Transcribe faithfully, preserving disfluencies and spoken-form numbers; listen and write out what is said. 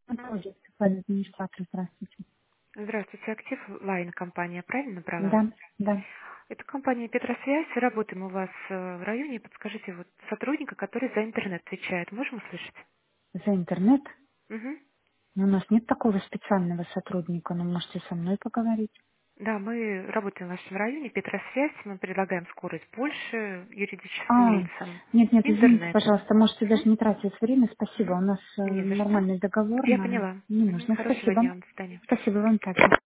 Тоже, администратор, здравствуйте. Здравствуйте, Актив Лайн компания, правильно набрала? Да, да. Это компания Петросвязь, работаем у вас э, в районе. Подскажите, вот сотрудника, который за интернет отвечает, можем услышать? За интернет? Мгм. У нас нет такого специального сотрудника, но можете со мной поговорить. Да, мы работаем в вашем районе, Петросвязь, мы предлагаем скорость больше юридическим А, лицам. нет, нет, извините, Интернет. пожалуйста, можете даже Мгм. не тратить время, спасибо. Мгм. У нас э, Не за что. нормальный договор Я нам поняла. не Мгм. нужно. Хорошего Спасибо. дня, до свидания. Спасибо вам также.